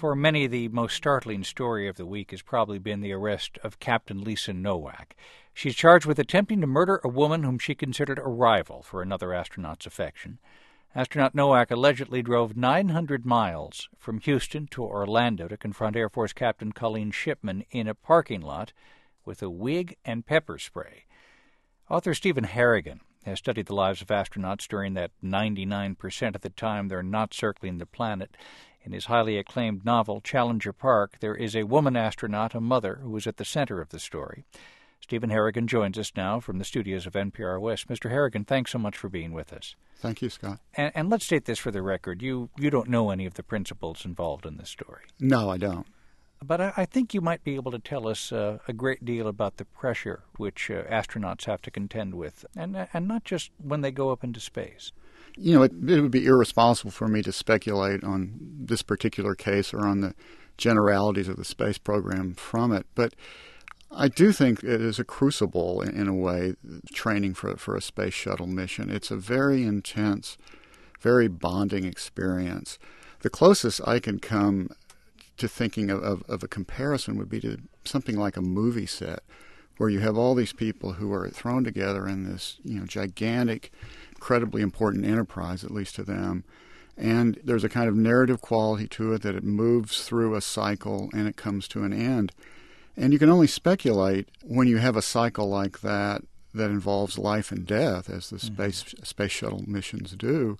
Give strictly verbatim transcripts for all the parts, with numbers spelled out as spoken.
For many, the most startling story of the week has probably been the arrest of Captain Lisa Nowak. She's charged with attempting to murder a woman whom she considered a rival for another astronaut's affection. Astronaut Nowak allegedly drove nine hundred miles from Houston to Orlando to confront Air Force Captain Colleen Shipman in a parking lot with a wig and pepper spray. Author Stephen Harrigan has studied the lives of astronauts during that ninety-nine percent of the time they're not circling the planet. In his highly acclaimed novel, Challenger Park, there is a woman astronaut, a mother, who is at the center of the story. Stephen Harrigan joins us now from the studios of N P R West. Mister Harrigan, thanks so much for being with us. Thank you, Scott. And, and let's state this for the record. You you don't know any of the principals involved in this story. No, I don't. But I, I think you might be able to tell us uh, a great deal about the pressure which uh, astronauts have to contend with, and and not just when they go up into space. You know, it, it would be irresponsible for me to speculate on this particular case or on the generalities of the space program from it, but I do think it is a crucible, in, in a way, training for, for a space shuttle mission. It's a very intense, very bonding experience. The closest I can come to thinking of, of, of a comparison would be to something like a movie set, where you have all these people who are thrown together in this, you know, gigantic, incredibly important enterprise, at least to them. And there's a kind of narrative quality to it that it moves through a cycle and it comes to an end. And you can only speculate when you have a cycle like that that involves life and death, as the mm-hmm. space space shuttle missions do,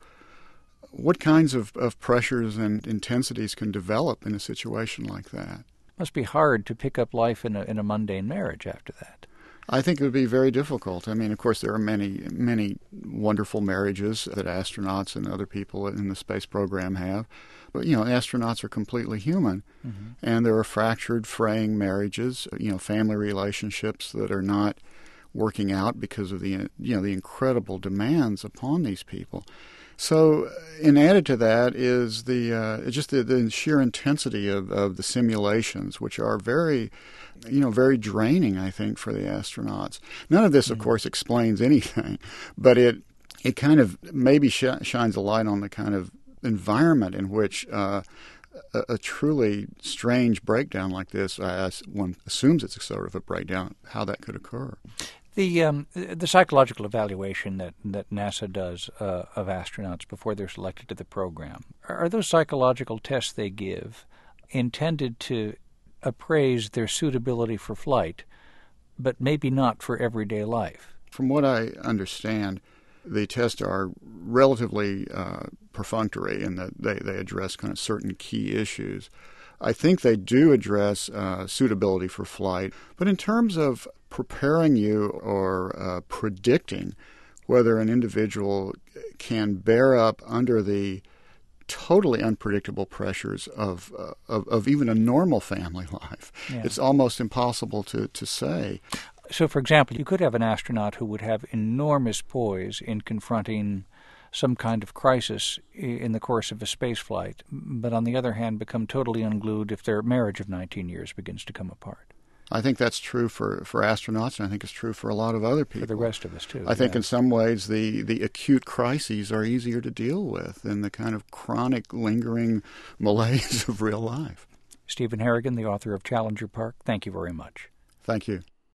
what kinds of, of pressures and intensities can develop in a situation like that. It must be hard to pick up life in a, in a mundane marriage after that. I think it would be very difficult. I mean, of course, there are many, many wonderful marriages that astronauts and other people in the space program have. But, you know, astronauts are completely human. Mm-hmm. And there are fractured, fraying marriages, you know, family relationships that are not working out because of the, you know, the incredible demands upon these people. So, and added to that is the uh, just the, the sheer intensity of, of the simulations, which are very, you know, very draining, I think, for the astronauts. None of this, mm-hmm. of course, explains anything, but it it kind of maybe sh- shines a light on the kind of environment in which uh, a, a truly strange breakdown like this, as one assumes it's a sort of a breakdown, how that could occur. The um, the psychological evaluation that, that NASA does uh, of astronauts before they're selected to the program, are those psychological tests they give intended to appraise their suitability for flight, but maybe not for everyday life? From what I understand, the tests are relatively uh, perfunctory in that they, they address kind of certain key issues. I think they do address uh, suitability for flight, but in terms of preparing you or uh, predicting whether an individual can bear up under the totally unpredictable pressures of uh, of, of even a normal family life, yeah. It's almost impossible to, to say. So, for example, you could have an astronaut who would have enormous poise in confronting some kind of crisis in the course of a space flight, but on the other hand become totally unglued if their marriage of nineteen years begins to come apart. I think that's true for, for astronauts, and I think it's true for a lot of other people. For the rest of us, too. I think yeah. in some ways the, the acute crises are easier to deal with than the kind of chronic, lingering malaise of real life. Stephen Harrigan, the author of Challenger Park, thank you very much. Thank you.